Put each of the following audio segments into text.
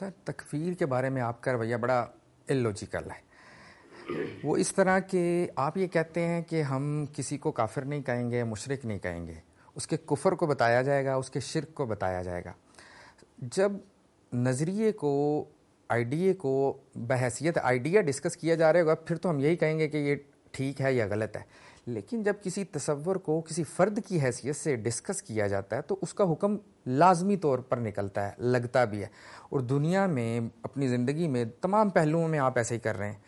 سر تکفیر کے بارے میں آپ کا رویہ بڑا الوجیکل ہے. وہ اس طرح کہ آپ یہ کہتے ہیں کہ ہم کسی کو کافر نہیں کہیں گے، مشرک نہیں کہیں گے، اس کے کفر کو بتایا جائے گا، اس کے شرک کو بتایا جائے گا. جب نظریے کو، آئیڈیا کو بحیثیت آئیڈیا ڈسکس کیا جا رہا ہوگا پھر تو ہم یہی کہیں گے کہ یہ ٹھیک ہے یا غلط ہے. لیکن جب کسی تصور کو کسی فرد کی حیثیت سے ڈسکس کیا جاتا ہے تو اس کا حکم لازمی طور پر نکلتا ہے، لگتا بھی ہے. اور دنیا میں، اپنی زندگی میں تمام پہلوؤں میں آپ ایسے ہی کر رہے ہیں.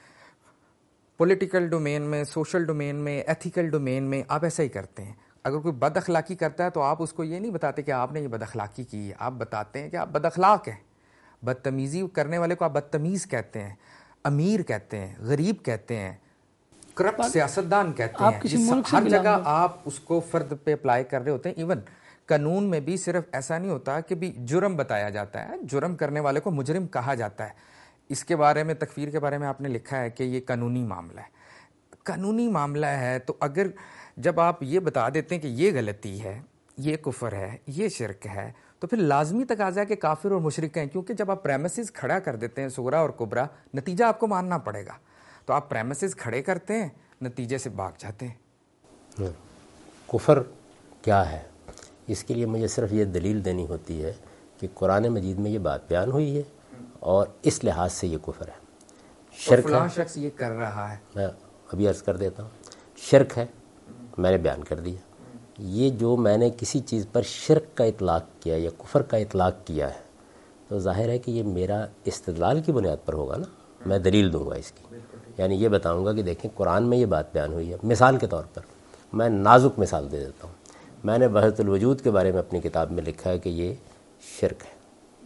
پولیٹیکل ڈومین میں، سوشل ڈومین میں، ایتھیکل ڈومین میں آپ ایسا ہی کرتے ہیں. اگر کوئی بد اخلاقی کرتا ہے تو آپ اس کو یہ نہیں بتاتے کہ آپ نے یہ بد اخلاقی کی ہے، آپ بتاتے ہیں کہ آپ بد اخلاق ہیں. بدتمیزی کرنے والے کو آپ بدتمیز کہتے ہیں، امیر کہتے ہیں، غریب کہتے ہیں، کرپٹ سیاستدان کہتے ہیں. ہر جگہ آپ اس کو فرد پہ اپلائی کر رہے ہوتے ہیں. ایون قانون میں بھی صرف ایسا نہیں ہوتا کہ بھی جرم بتایا جاتا ہے، جرم کرنے والے کو مجرم کہا جاتا ہے. اس کے بارے میں، تکفیر کے بارے میں آپ نے لکھا ہے کہ یہ قانونی معاملہ ہے. قانونی معاملہ ہے تو اگر جب آپ یہ بتا دیتے ہیں کہ یہ غلطی ہے، یہ کفر ہے، یہ شرک ہے، تو پھر لازمی تقاضا ہے کہ کافر اور مشرک ہیں. کیونکہ جب آپ پریمیسز کھڑا کر دیتے ہیں صغرا اور کبرا، نتیجہ آپ کو ماننا پڑے گا. تو آپ پریمیسز کھڑے کرتے ہیں، نتیجے سے بھاگ جاتے ہیں. کفر کیا ہے؟ اس کے لیے مجھے صرف یہ دلیل دینی ہوتی ہے کہ قرآن مجید میں یہ بات بیان ہوئی ہے اور اس لحاظ سے یہ کفر ہے. شرک فلاں شخص یہ کر رہا ہے، میں ابھی عرض کر دیتا ہوں. شرک ہے، میں نے بیان کر دیا. یہ جو میں نے کسی چیز پر شرک کا اطلاق کیا یا کفر کا اطلاق کیا ہے تو ظاہر ہے کہ یہ میرا استدلال کی بنیاد پر ہوگا نا. میں دلیل دوں گا اس کی، یعنی یہ بتاؤں گا کہ دیکھیں قرآن میں یہ بات بیان ہوئی ہے. مثال کے طور پر میں نازک مثال دے دیتا ہوں. میں نے وحدت الوجود کے بارے میں اپنی کتاب میں لکھا ہے کہ یہ شرک ہے،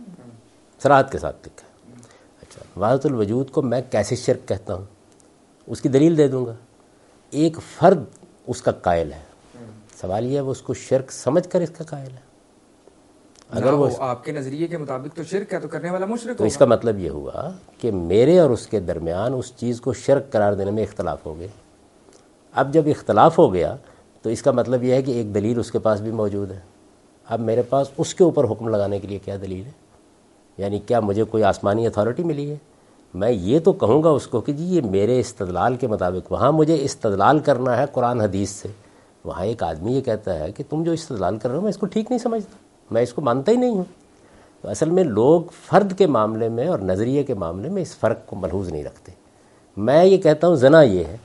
صراحت کے ساتھ لکھا ہے. اچھا، وحدت الوجود کو میں کیسے شرک کہتا ہوں اس کی دلیل دے دوں گا. ایک فرد اس کا قائل ہے، سوال یہ ہے وہ اس کو شرک سمجھ کر اس کا قائل ہے. اگر وہ آپ کے نظریے کے مطابق تو شرک ہے تو کرنے والا مشرک تو ہوگا. اس کا مطلب یہ ہوا کہ میرے اور اس کے درمیان اس چیز کو شرک قرار دینے میں اختلاف ہو گیا. اب جب اختلاف ہو گیا تو اس کا مطلب یہ ہے کہ ایک دلیل اس کے پاس بھی موجود ہے. اب میرے پاس اس کے اوپر حکم لگانے کے لیے کیا دلیل ہے؟ یعنی کیا مجھے کوئی آسمانی اتھارٹی ملی ہے؟ میں یہ تو کہوں گا اس کو کہ جی یہ میرے استدلال کے مطابق، وہاں مجھے استدلال کرنا ہے قرآن حدیث سے. وہاں ایک آدمی یہ کہتا ہے کہ تم جو استدلال کر رہے ہو میں اس کو ٹھیک نہیں سمجھتا، میں اس کو مانتا ہی نہیں ہوں. تو اصل میں لوگ فرد کے معاملے میں اور نظریے کے معاملے میں اس فرق کو ملحوظ نہیں رکھتے. میں یہ کہتا ہوں زنا یہ ہے،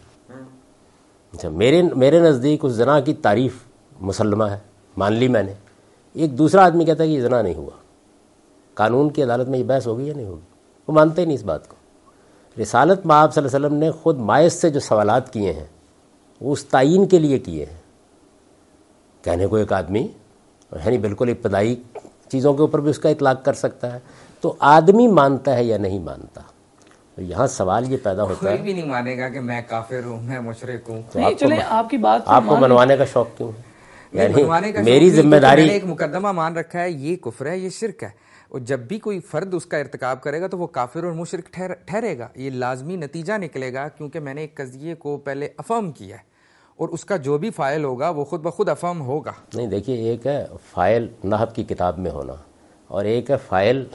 اچھا میرے نزدیک اس زنا کی تعریف مسلمہ ہے، مان لی میں نے. ایک دوسرا آدمی کہتا ہے کہ یہ زنا نہیں ہوا. قانون کی عدالت میں یہ بحث ہوگی یا نہیں ہوگی؟ وہ مانتے ہی نہیں اس بات کو. رسالت مآب صلی اللہ علیہ وسلم نے خود ماعز سے جو سوالات کیے ہیں وہ اس تعین کے لیے کیے ہیں. کہنے کو ایک آدمی یعنی بالکل ابتدائی چیزوں کے اوپر بھی اس کا اطلاق کر سکتا ہے. تو آدمی مانتا ہے یا نہیں مانتا؟ یہاں سوال یہ پیدا ہوتا ہے، کوئی بھی نہیں مانے گا کہ میں کافر ہوں، میں مشرک ہوں. تو آپ کو منوانے کا شوق کیوں ہے؟ یعنی میری ذمہ داری، میں نے ایک مقدمہ مان رکھا ہے یہ کفر ہے، یہ شرک ہے. اور جب بھی کوئی فرد اس کا ارتکاب کرے گا تو وہ کافر اور مشرک ٹھہرے گا. یہ لازمی نتیجہ نکلے گا کیونکہ میں نے ایک قضیے کو پہلے افرم کیا ہے اور اس کا جو بھی فائل ہوگا وہ خود بخود افرم ہوگا. نہیں دیکھیے، ایک ہے فائل نحو کی کتاب میں ہونا اور ایک ہے فائل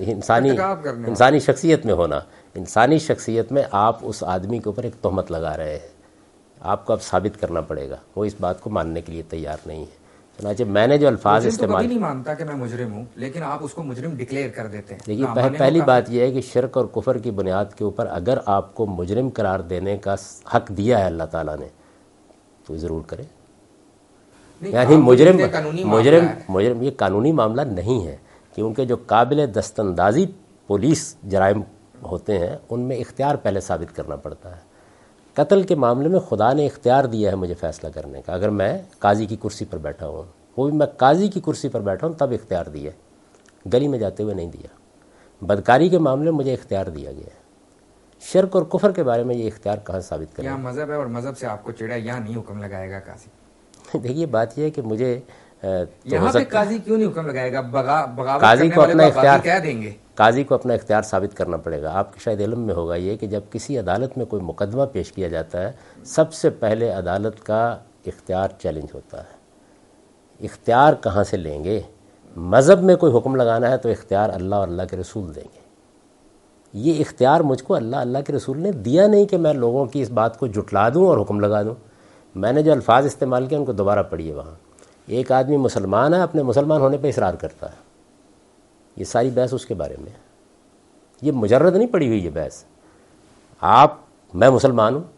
انسانی شخصیت میں ہونا. انسانی شخصیت میں آپ اس آدمی کے اوپر ایک تہمت لگا رہے ہیں، آپ کو اب ثابت کرنا پڑے گا. وہ اس بات کو ماننے کے لیے تیار نہیں ہے. چنانچہ میں نے جو الفاظ استعمال، نہیں مانتا کہ میں مجرم ہوں لیکن آپ اس کو مجرم ڈکلیئر کر دیتے ہیں. دیکھیے پہلی بات یہ ہے کہ شرک اور کفر کی بنیاد کے اوپر اگر آپ کو مجرم قرار دینے کا حق دیا ہے اللہ تعالیٰ نے تو ضرور کرے. یعنی مجرم یہ قانونی معاملہ نہیں ہے، کیونکہ جو قابل دستاندازی پولیس جرائم ہوتے ہیں ان میں اختیار پہلے ثابت کرنا پڑتا ہے. قتل کے معاملے میں خدا نے اختیار دیا ہے مجھے فیصلہ کرنے کا. اگر میں قاضی کی کرسی پر بیٹھا ہوں، وہ بھی میں قاضی کی کرسی پر بیٹھا ہوں تب اختیار دیا، گلی میں جاتے ہوئے نہیں دیا. بدکاری کے معاملے میں مجھے اختیار دیا گیا ہے. شرک اور کفر کے بارے میں یہ اختیار کہاں ثابت کریں؟ یہاں مذہب ہے اور مذہب سے آپ کو چڑھا، یہاں نہیں حکم لگائے گا قاضی. دیکھیے بات یہ ہے کہ مجھے یہاں پہ قاضی کیوں نہیں حکم لگائے گا؟ بغاوت قاضی کرنے کو والے اپنا اختیار کہہ دیں گے. قاضی کو اپنا اختیار ثابت کرنا پڑے گا. آپ کے شاید علم میں ہوگا یہ کہ جب کسی عدالت میں کوئی مقدمہ پیش کیا جاتا ہے سب سے پہلے عدالت کا اختیار چیلنج ہوتا ہے. اختیار کہاں سے لیں گے؟ مذہب میں کوئی حکم لگانا ہے تو اختیار اللہ اور اللہ کے رسول دیں گے. یہ اختیار مجھ کو اللہ کے رسول نے دیا نہیں کہ میں لوگوں کی اس بات کو جھٹلا دوں اور حکم لگا دوں. میں نے جو الفاظ استعمال کیے ان کو دوبارہ پڑھیے وہاں. ایک آدمی مسلمان ہے، اپنے مسلمان ہونے پہ اصرار کرتا ہے. یہ ساری بحث اس کے بارے میں. یہ مجرد نہیں پڑھی ہوئی یہ بحث. میں مسلمان ہوں،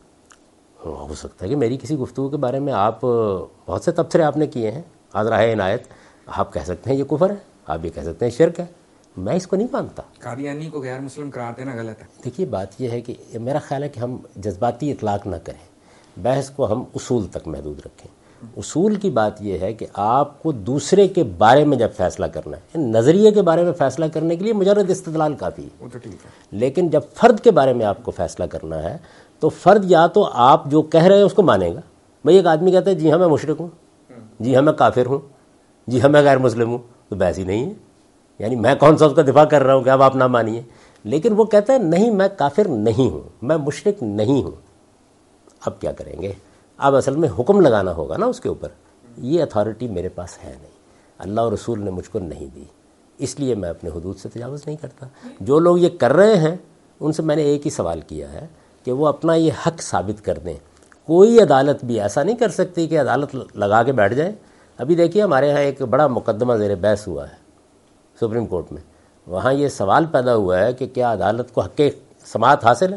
ہو سکتا ہے کہ میری کسی گفتگو کے بارے میں آپ بہت سے تبصرے آپ نے کیے ہیں، آذرا ہے عنایت، آپ کہہ سکتے ہیں یہ کفر ہے، آپ یہ کہہ سکتے ہیں شرک ہے. میں اس کو نہیں مانتا. قادیانی کو غیر مسلم قرار دینا غلط ہے. دیکھیے بات یہ ہے کہ میرا خیال ہے کہ ہم جذباتی اطلاق نہ کریں، بحث کو ہم اصول تک محدود رکھیں. اصول کی بات یہ ہے کہ آپ کو دوسرے کے بارے میں جب فیصلہ کرنا ہے، نظریے کے بارے میں فیصلہ کرنے کے لیے مجرد استدلال کافی ہے. وہ تو ٹھیک ہے. لیکن جب فرد کے بارے میں آپ کو فیصلہ کرنا ہے تو فرد یا تو آپ جو کہہ رہے ہیں اس کو مانے گا. بھئی ایک آدمی کہتا ہے جی ہاں میں مشرک ہوں، جی ہاں میں کافر ہوں، جی ہاں میں غیر مسلم ہوں، تو بحث ہی نہیں ہے. یعنی میں کون سا اس کا دفاع کر رہا ہوں کہ اب آپ نہ مانیے. لیکن وہ کہتا ہے نہیں میں کافر نہیں ہوں، میں مشرک نہیں ہوں. اب کیا کریں گے؟ اب اصل میں حکم لگانا ہوگا نا اس کے اوپر. یہ اتھارٹی میرے پاس ہے نہیں، اللہ اور رسول نے مجھ کو نہیں دی، اس لیے میں اپنے حدود سے تجاوز نہیں کرتا. جو لوگ یہ کر رہے ہیں ان سے میں نے ایک ہی سوال کیا ہے کہ وہ اپنا یہ حق ثابت کر دیں. کوئی عدالت بھی ایسا نہیں کر سکتی کہ عدالت لگا کے بیٹھ جائے. ابھی دیکھیے ہمارے ہاں ایک بڑا مقدمہ زیر بحث ہوا ہے سپریم کورٹ میں. وہاں یہ سوال پیدا ہوا ہے کہ کیا عدالت کو حق سماعت حاصل ہے.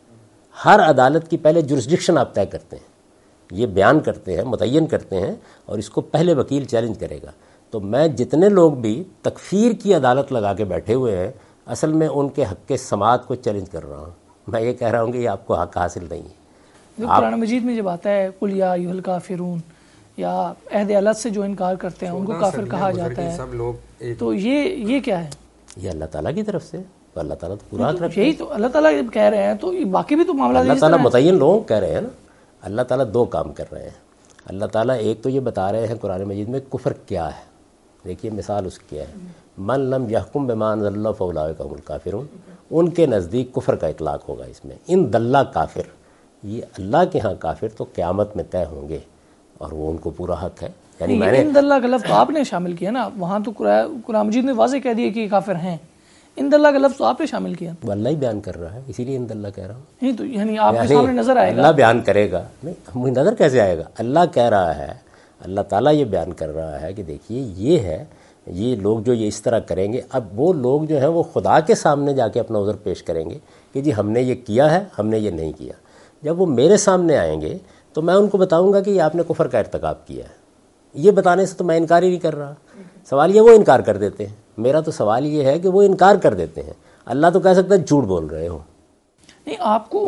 ہر عدالت کی پہلے جورسڈکشن آپ طے کرتے ہیں، یہ بیان کرتے ہیں، متعین کرتے ہیں، اور اس کو پہلے وکیل چیلنج کرے گا. تو میں جتنے لوگ بھی تکفیر کی عدالت لگا کے بیٹھے ہوئے ہیں اصل میں ان کے حق سماعت کو چیلنج کر رہا ہوں. میں یہ کہہ رہا ہوں کہ یہ آپ کو حق حاصل نہیں ہے. قرآن مجید میں جب آتا ہے قل یا ایھا الکافرون، یا عہد الہد سے جو انکار کرتے ہیں ان کو کافر کہا جاتا ہے، سب لوگ تو یہ کیا ہے؟ یہ اللہ تعالیٰ کی طرف سے، تو اللہ تعالیٰ تو پورا حق رکھتے یہی تو اللہ تعالیٰ جب کہہ رہے ہیں تو باقی بھی تو معاملہ اللہ تعالیٰ متعین لوگ کہہ رہے ہیں نا. اللہ تعالیٰ دو کام کر رہے ہیں. اللہ تعالیٰ ایک تو یہ بتا رہے ہیں قرآن مجید میں کفر کیا ہے. دیکھیے مثال اس کی ہے، من لم یحکم بما انزل اللہ فاولئک هم الکافرون. ان کے نزدیک کفر کا اطلاق ہوگا اس میں. ان دلہ کافر، یہ اللہ کے ہاں کافر تو قیامت میں طے ہوں گے اور وہ ان کو پورا حق ہے. یعنی میں نے ان دلہ کا لفظ آپ نے شامل کیا نا، وہاں تو قرآن مجید نے واضح کہہ دیا کہ یہ کافر ہیں. ان دلہ کا لفظ تو آپ نے شامل کیا. وہ اللہ ہی بیان کر رہا ہے، اسی لیے ان دلہ کہہ رہا ہوں. نہیں تو یعنی آپ کے سامنے نظر آئے گا، اللہ بیان کرے گا. نہیں مجھے نظر کیسے آئے گا؟ اللہ کہہ رہا ہے، اللہ تعالیٰ یہ بیان کر رہا ہے کہ دیکھیے یہ ہے، یہ لوگ جو یہ اس طرح کریں گے، اب وہ لوگ جو ہیں وہ خدا کے سامنے جا کے اپنا عذر پیش کریں گے کہ جی ہم نے یہ کیا ہے، ہم نے یہ نہیں کیا. جب وہ میرے سامنے آئیں گے تو میں ان کو بتاؤں گا کہ یہ آپ نے کفر کا ارتکاب کیا ہے. یہ بتانے سے تو میں انکار ہی نہیں کر رہا. سوال یہ وہ انکار کر دیتے ہیں. میرا تو سوال یہ ہے کہ وہ انکار کر دیتے ہیں. اللہ تو کہہ سکتا ہے جھوٹ بول رہے ہو. نہیں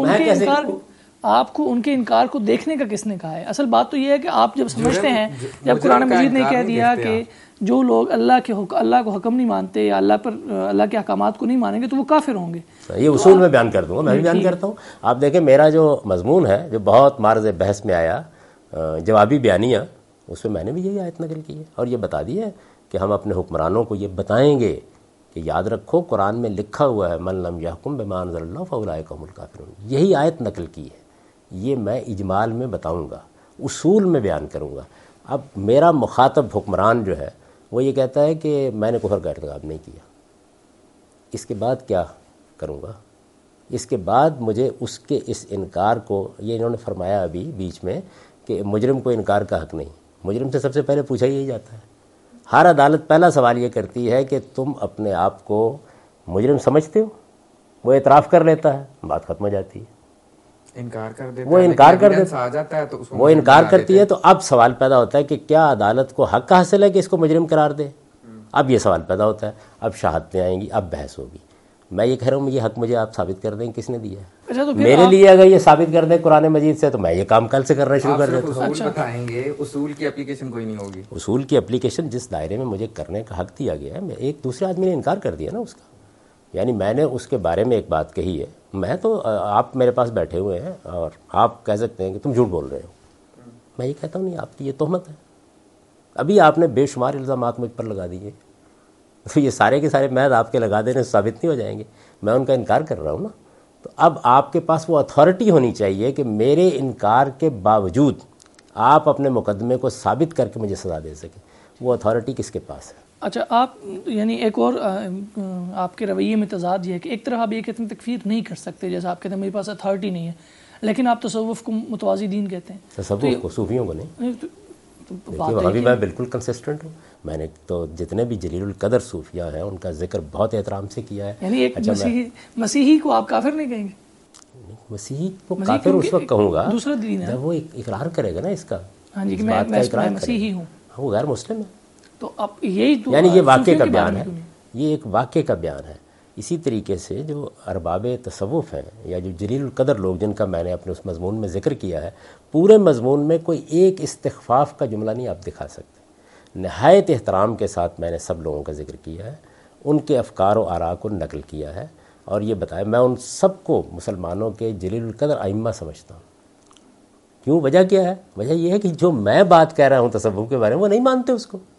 آپ کو ان کے انکار کو دیکھنے کا کس نے کہا ہے؟ اصل بات تو یہ ہے کہ آپ جب سمجھتے ہیں، جب قرآن مجید نے کہہ دیا کہ جو لوگ اللہ کو حکم نہیں مانتے یا اللہ کے احکامات کو نہیں مانیں گے تو وہ کافر ہوں گے. یہ اصول میں بیان کر دوں گا، میں بھی بیان کرتا ہوں. آپ دیکھیں میرا جو مضمون ہے جو بہت معرض بحث میں آیا، جوابی بیانیہ، اس میں نے بھی یہی آیت نقل کی ہے اور یہ بتا دی ہے کہ ہم اپنے حکمرانوں کو یہ بتائیں گے کہ یاد رکھو قرآن میں لکھا ہوا ہے من لم یحکم بما انزل اللہ فاولئک هم الکافرون. یہی آیت نقل کی ہے. یہ میں اجمال میں بتاؤں گا، اصول میں بیان کروں گا. اب میرا مخاطب حکمران جو ہے وہ یہ کہتا ہے کہ میں نے کفر کا ارتکاب نہیں کیا. اس کے بعد کیا کروں گا؟ اس کے بعد مجھے اس کے اس انکار کو، یہ انہوں نے فرمایا ابھی بیچ میں کہ مجرم کو انکار کا حق نہیں. مجرم سے سب سے پہلے پوچھا یہی جاتا ہے. ہر عدالت پہلا سوال یہ کرتی ہے کہ تم اپنے آپ کو مجرم سمجھتے ہو؟ وہ اعتراف کر لیتا ہے، بات ختم ہو جاتی ہے. انکار کر دیتا وہ انکار کر دیتا آ جاتا ہے تو اس کو وہ انکار کرتی ہے. تو اب سوال پیدا ہوتا ہے کہ کیا عدالت کو حق حاصل ہے کہ اس کو مجرم قرار دے؟ اب یہ سوال پیدا ہوتا ہے. اب شہادتیں آئیں گی، اب بحث ہوگی. میں یہ کہہ رہا ہوں یہ حق مجھے آپ ثابت کر دیں کس نے دیا ہے. میرے لیے اگر یہ ثابت کر دیں قرآن مجید سے تو میں یہ کام کل سے کرنا شروع کر دیتا ہوں. اصول بتائیں گے، اصول کی اپلیکیشن کوئی نہیں ہوگی. اصول کی اپلیکیشن جس دائرے میں مجھے کرنے کا حق دیا گیا ہے، میں ایک دوسرے آدمی نے انکار کر دیا نا اس کا. یعنی میں نے اس کے بارے میں ایک بات کہی ہے، میں تو آپ میرے پاس بیٹھے ہوئے ہیں اور آپ کہہ سکتے ہیں کہ تم جھوٹ بول رہے ہو. میں یہ کہتا ہوں نہیں، آپ کی یہ تہمت ہے. ابھی آپ نے بے شمار الزامات مجھ پر لگا دیے، تو یہ سارے کے سارے محض آپ کے لگا دینے سے ثابت نہیں ہو جائیں گے. میں ان کا انکار کر رہا ہوں نا. تو اب آپ کے پاس وہ اتھارٹی ہونی چاہیے کہ میرے انکار کے باوجود آپ اپنے مقدمے کو ثابت کر کے مجھے سزا دے سکیں. وہ اتھارٹی کس کے پاس ہے؟ اچھا آپ یعنی ایک اور آپ کے رویے میں تضاد یہ ہے کہ ایک طرح آپ یہ کہتے ہیں تکفیر نہیں کر سکتے، جیسا آپ کہتے ہیں میرے پاس اتھارٹی نہیں ہے، لیکن آپ تصوف کو متوازی دین کہتے ہیں. تصوف کو، صوفیوں کو نہیں. دیکھیے وہاں بھی میں بالکل کنسسٹنٹ ہوں. میں نے تو جتنے بھی جلیل القدر صوفیہ ہیں ان کا ذکر بہت احترام سے کیا ہے. یعنی ایک مسیحی کو آپ کافر نہیں کہیں گے؟ مسیحی کو کافر اس وقت کہوں گا دوسرا دین ہے جب وہ اقرار کرے گا نا اس کا، ہاں جی کہ میں مسیحی ہوں، وہ غیر مسلم ہے. تو اب یہی یعنی یہ واقعے کا بیان ہے، یہ ایک واقعے کا بیان ہے. اسی طریقے سے جو ارباب تصوف ہیں یا جو جلیل القدر لوگ جن کا میں نے اپنے اس مضمون میں ذکر کیا ہے، پورے مضمون میں کوئی ایک استخفاف کا جملہ نہیں آپ دکھا سکتے. نہایت احترام کے ساتھ میں نے سب لوگوں کا ذکر کیا ہے، ان کے افکار و آراء کو نقل کیا ہے اور یہ بتایا میں ان سب کو مسلمانوں کے جلیل القدر ائمہ سمجھتا ہوں. کیوں؟ وجہ کیا ہے؟ وجہ یہ ہے کہ جو میں بات کہہ رہا ہوں تصوف کے بارے میں وہ نہیں مانتے اس کو.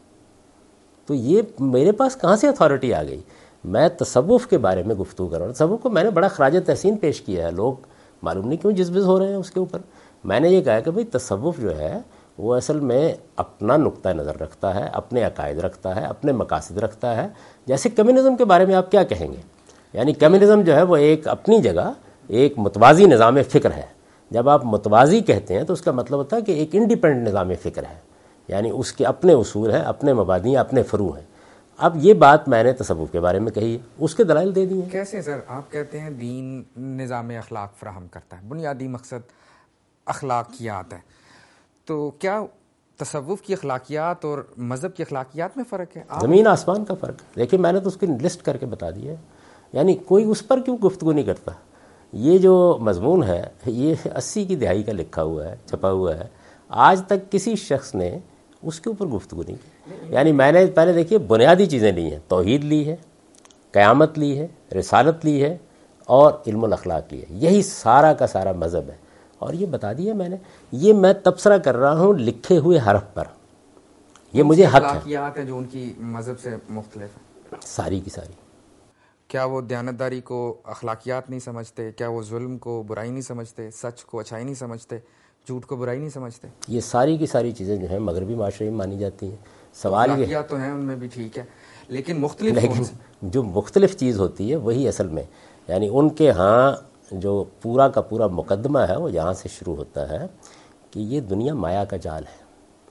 تو یہ میرے پاس کہاں سے اتھارٹی آ گئی؟ میں تصوف کے بارے میں گفتگو کر رہا ہوں. تصوف کو میں نے بڑا خراج تحسین پیش کیا ہے، لوگ معلوم نہیں کیوں جذبز ہو رہے ہیں اس کے اوپر. میں نے یہ کہا کہ بھئی تصوف جو ہے وہ اصل میں اپنا نقطہ نظر رکھتا ہے، اپنے عقائد رکھتا ہے، اپنے مقاصد رکھتا ہے. جیسے کمیونزم کے بارے میں آپ کیا کہیں گے؟ یعنی کمیونزم جو ہے وہ ایک اپنی جگہ ایک متوازی نظام فکر ہے. جب آپ متوازی کہتے ہیں تو اس کا مطلب ہوتا ہے کہ ایک انڈیپینڈنٹ نظام فکر ہے، یعنی اس کے اپنے اصول ہیں، اپنے مبادی، اپنے فروع ہیں. اب یہ بات میں نے تصوف کے بارے میں کہی ہے، اس کے دلائل دے دیے. کیسے سر آپ کہتے ہیں دین نظام اخلاق فراہم کرتا ہے، بنیادی مقصد اخلاقیات ہے، تو کیا تصوف کی اخلاقیات اور مذہب کی اخلاقیات میں فرق ہے؟ زمین آسمان کا فرق ہے. دیکھیے میں نے تو اس کی لسٹ کر کے بتا دی ہے، یعنی کوئی اس پر کیوں گفتگو نہیں کرتا. یہ جو مضمون ہے یہ 80 کی دہائی کا لکھا ہوا ہے، چھپا ہوا ہے، آج تک کسی شخص نے اس کے اوپر گفتگو نہیں کی. یعنی میں نے پہلے دیکھیے بنیادی چیزیں لی ہیں، توحید لی ہے، قیامت لی ہے، رسالت لی ہے اور علم الاخلاق لی ہے. یہی سارا کا سارا مذہب ہے اور یہ بتا دیا میں نے. یہ میں تبصرہ کر رہا ہوں لکھے ہوئے حرف پر، یہ مجھے حق ہے. اخلاقیات ہیں جو ان کی مذہب سے مختلف ہیں ساری کی ساری. کیا وہ دیانتداری کو اخلاقیات نہیں سمجھتے؟ کیا وہ ظلم کو برائی نہیں سمجھتے؟ سچ کو اچھائی نہیں سمجھتے؟ جھوٹ کو برائی نہیں سمجھتے؟ یہ ساری کی ساری چیزیں جو ہیں مغربی معاشرے میں مانی جاتی ہیں. سوال یہ اخلاقیات تو ہیں ان میں بھی، ٹھیک ہے، لیکن مختلف جو مختلف چیز ہوتی ہے وہی اصل میں، یعنی ان کے ہاں جو پورا کا پورا مقدمہ ہے وہ یہاں سے شروع ہوتا ہے کہ یہ دنیا مایا کا جال ہے.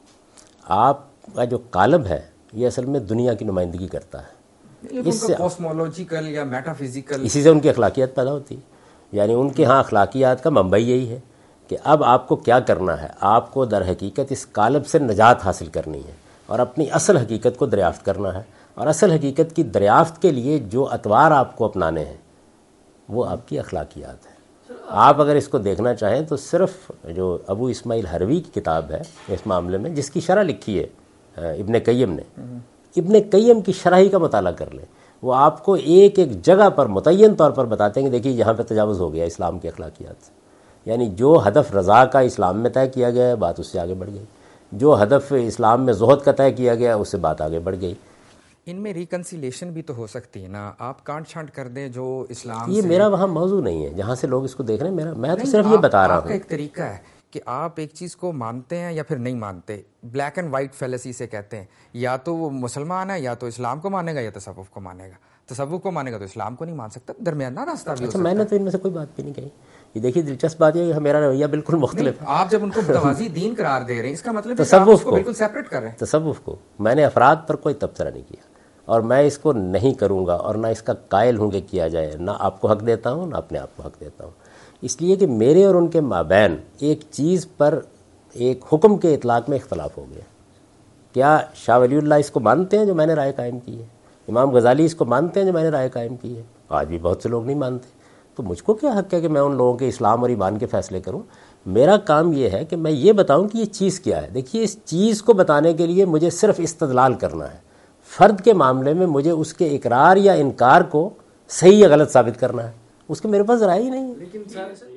آپ کا جو قالب ہے یہ اصل میں دنیا کی نمائندگی کرتا ہے. اس سے کوسمولوجیکل یا میٹا فزیکل، اسی سے ان کی اخلاقیات پیدا ہوتی ہے. یعنی ان کے ہاں اخلاقیات کا منبع یہی ہے کہ اب آپ کو کیا کرنا ہے، آپ کو در حقیقت اس قالب سے نجات حاصل کرنی ہے اور اپنی اصل حقیقت کو دریافت کرنا ہے. اور اصل حقیقت کی دریافت کے لیے جو اطوار آپ کو اپنانے ہیں وہ آپ کی اخلاقیات ہیں. آپ اگر اس کو دیکھنا چاہیں تو صرف جو ابو اسماعیل حروی کی کتاب ہے اس معاملے میں، جس کی شرح لکھی ہے ابن قیم نے، ابن قیم کی شرح کا مطالعہ کر لیں. وہ آپ کو ایک ایک جگہ پر متعین طور پر بتاتے ہیں کہ دیکھیے یہاں پہ تجاوز ہو گیا اسلام کی اخلاقیات سے. یعنی جو ہدف رضا کا اسلام میں طے کیا گیا ہے بات اس سے آگے بڑھ گئی، جو ہدف اسلام میں زہد کا طے کیا گیا اس سے بات آگے بڑھ گئی. ان میں ریکنسیلیشن بھی تو ہو سکتی ہے نا، آپ کانٹ چھانٹ کر دیں جو اسلام یہ میرا وہاں موضوع نہیں ہے جہاں سے لوگ اس کو دیکھ رہے ہیں. میں تو صرف یہ بتا رہا ہوں. ایک طریقہ ہے کہ آپ ایک چیز کو مانتے ہیں یا پھر نہیں مانتے، بلیک اینڈ وائٹ فیلسی سے کہتے ہیں، یا تو وہ مسلمان ہے یا تو اسلام کو مانے گا یا تصوف کو مانے گا. تصوف کو مانے گا تو اسلام کو نہیں مان سکتا، درمیانہ راستہ بھی ہو سکتا ہے. میں نے تو ان میں سے کوئی بات بھی نہیں کہی. یہ دیکھیے دلچسپ بات یہ ہے کہ میرا رویہ بالکل مختلف ہے. آپ جب ان کو متوازی دین قرار دے رہے ہیں اس کا مطلب تصوف کو بالکل سیپریٹ کر رہے ہیں. تصوف کو میں نے افراد پر کوئی تبصرہ نہیں کیا اور میں اس کو نہیں کروں گا اور نہ اس کا قائل ہوں کہ کیا جائے. نہ آپ کو حق دیتا ہوں نہ اپنے آپ کو حق دیتا ہوں، اس لیے کہ میرے اور ان کے مابین ایک چیز پر ایک حکم کے اطلاق میں اختلاف ہو گیا. کیا شاہ ولی اللہ اس کو مانتے ہیں جو میں نے رائے قائم کی ہے؟ امام غزالی اس کو مانتے ہیں جو میں نے رائے قائم کی ہے؟ آج بھی بہت سے لوگ نہیں مانتے. تو مجھ کو کیا حق ہے کہ میں ان لوگوں کے اسلام اور ایمان کے فیصلے کروں؟ میرا کام یہ ہے کہ میں یہ بتاؤں کہ یہ چیز کیا ہے. دیکھیے اس چیز کو بتانے کے لیے مجھے صرف استدلال کرنا ہے. فرد کے معاملے میں مجھے اس کے اقرار یا انکار کو صحیح یا غلط ثابت کرنا ہے، اس کے میرے پاس رائے ہی نہیں ہے. لیکن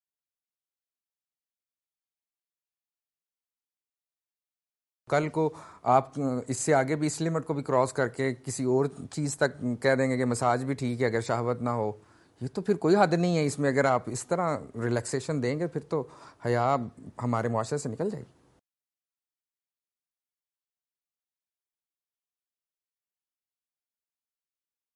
کل کو آپ اس سے آگے بھی اس لمٹ کو بھی کراس کر کے کسی اور چیز تک کہہ دیں گے کہ مساج بھی ٹھیک ہے اگر شہوت نہ ہو. یہ تو پھر کوئی حد نہیں ہے اس میں. اگر آپ اس طرح ریلیکسیشن دیں گے پھر تو حیا ہمارے معاشرے سے نکل جائے گی.